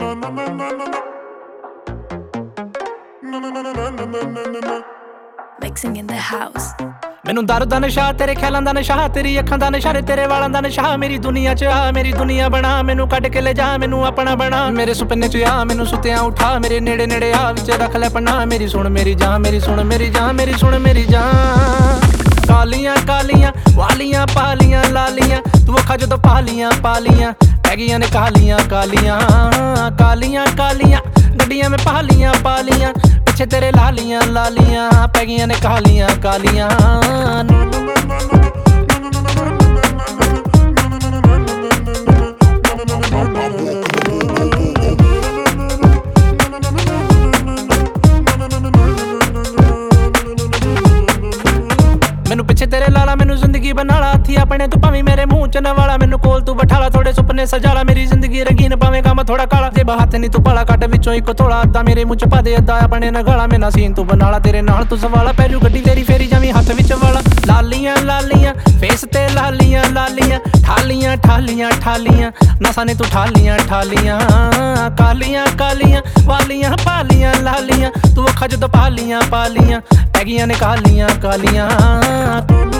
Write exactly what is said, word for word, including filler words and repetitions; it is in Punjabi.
Mixing in the house. ਮੈਨੂੰ ਦਰ ਦਾ ਨਸ਼ਾ ਤੇਰੇ ਖਿਆਲਾਂ ਦਾ ਨਸ਼ਾ ਤੇਰੀ ਅੱਖਾਂ ਦਾ ਨਸ਼ਾ ਤੇਰੇ ਵਾਲਾਂ ਦਾ ਨਸ਼ਾ ਮੇਰੀ ਦੁਨੀਆ ਚ ਆ ਮੇਰੀ ਦੁਨੀਆ ਬਣਾ ਮੈਨੂੰ ਕੱਢ ਕੇ ਲੈ ਜਾ ਮੈਨੂੰ ਆਪਣਾ ਬਣਾ ਮੇਰੇ ਸੁਪਨੇ ਚ ਆ ਮੈਨੂੰ ਸੁੱਤਿਆਂ ਉਠਾ ਮੇਰੇ ਨੇੜੇ ਨੇੜੇ ਆ ਵਿੱਚ ਰੱਖ ਲੈ ਪਨਾ ਮੇਰੀ ਸੁਣ ਮੇਰੀ ਜਾਨ ਮੇਰੀ ਸੁਣ ਮੇਰੀ ਜਾਨ ਮੇਰੀ ਸੁਣ ਮੇਰੀ ਜਾਨ ਕਾਲੀਆਂ ਕਾਲੀਆਂ ਵਾਲੀਆਂ ਪਾਲੀਆਂ ਲਾਲੀਆਂ ਤੂੰ ਅੱਖਾਂ ਜਦੋਂ ਪਾਲੀਆਂ ਪਾਲੀਆਂ ਪੈ ਗਈਆਂ ਨੇ ਕਾਲੀਆਂ ਕਾਲੀਆਂ ਕਾਲੀਆਂ ਕਾਲੀਆਂ ਗੱਡੀਆਂ ਮੈਂ ਪਾਲੀਆਂ ਪਾਲੀਆਂ ਪਿੱਛੇ ਤੇਰੇ ਲਾਲੀਆਂ ਲਾਲੀਆਂ ਪੈ ਗਈਆਂ ਨੇ ਕਾਲੀਆਂ ਕਾਲੀਆਂ ਮੈਨੂੰ ਪਿੱਛੇ ਤੇਰੇ ਲਾਲਾ ਮੈਨੂੰ ਜ਼ਿੰਦਗੀ ਬਣਾਲਾ ਹੱਥੀ ਆਪਣੇ ਤੂੰ ਭਾਵੇਂ ਮੇਰੇ ਮੂੰਹ ਚ ਨਵਾਲਾ ਮੈਨੂੰ ਕੋਲ ਤੂੰ ਬਿਠਾਲਾ ਥੋੜੇ ਸੁਪਨੇ ਸਜਾਲਾ ਮੇਰੀ ਜ਼ਿੰਦਗੀ ਰੰਗੀਨ ਭਾਵੇਂ ਕੰਮ ਥੋੜਾ ਕਾਲਾ ਜੇ ਹੱਥ ਨਹੀਂ ਤੂੰ ਪਾਲਾ ਕੱਢ ਵਿੱਚੋਂ ਇੱਕ ਥੋੜਾ ਅੱਧਾ ਮੇਰੇ ਮੂੰਹ ਚ ਪਾ ਦੇ ਅੱਧਾ ਆਪਣੇ ਨਗਾਲਾ ਮੇਰਾ ਸੀਨ ਤੂੰ ਬਣਾਲਾ ਤੇਰੇ ਨਾਲ ਤੂੰ ਸਵਾਲਾ ਪੈ ਜੂ ਗੱਡੀ ਤੇਰੀ ਫੇਰੀ ਜਾਵੀਂ ਹੱਥ ਵਿੱਚ ਵਾਲਾ ਲਾਲੀਆਂ ਲਾਲੀਆਂ ਫੇਸ ਤੇ ਲਾਲੀਆਂ ਲਾਲੀਆਂ ਠਾਲੀਆਂ ਠਾਲੀਆਂ ਠਾਲੀਆਂ ਨਸਾਂ ਨੇ ਤੂੰ ਠਾਲੀਆਂ ਠਾਲੀਆਂ ਕਾਲੀਆਂ ਕਾਲੀਆਂ ਵਾਲੀਆਂ ਪਾਲੀਆਂ ਲਾਲੀਆਂ ਤੂੰ ਅੱਖਾਂ ਜਦੋਂ ਪਾਲੀਆਂ ਪਾਲੀਆਂ ਪੈ ਗਈਆਂ ਨੇ ਕਾਲੀਆਂ ਕਾਲੀਆਂ